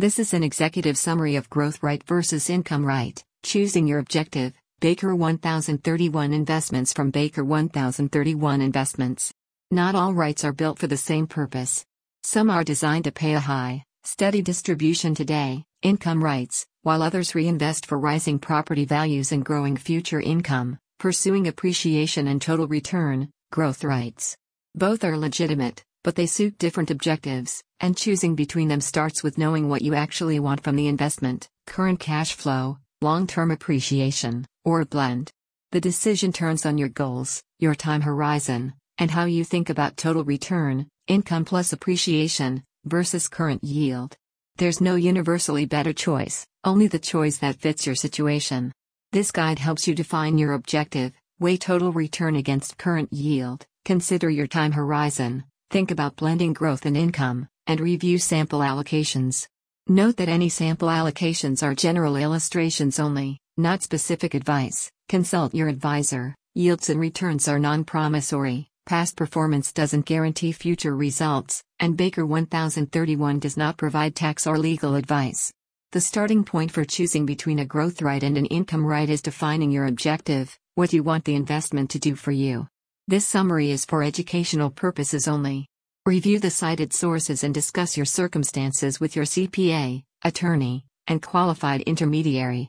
This is an executive summary of growth right versus income right, choosing your objective. Baker 1031 Investments from Baker 1031 Investments. Not all rights are built for the same purpose. Some are designed to pay a high, steady distribution today, income rights, while others reinvest for rising property values and growing future income, pursuing appreciation and total return, growth rights. Both are legitimate, but they suit different objectives, and choosing between them starts with knowing what you actually want from the investment: current cash flow, long-term appreciation, or a blend. The decision turns on your goals, your time horizon, and how you think about total return, income plus appreciation, versus current yield. There's no universally better choice, only the choice that fits your situation. This guide helps you define your objective, weigh total return against current yield, consider your time horizon, think about blending growth and income, and review sample allocations. Note that any sample allocations are general illustrations only, not specific advice. Consult your advisor. Yields and returns are non-promissory. Past performance doesn't guarantee future results, and Baker 1031 does not provide tax or legal advice. The starting point for choosing between a growth right and an income right is defining your objective, what you want the investment to do for you. This summary is for educational purposes only. Review the cited sources and discuss your circumstances with your CPA, attorney, and qualified intermediary.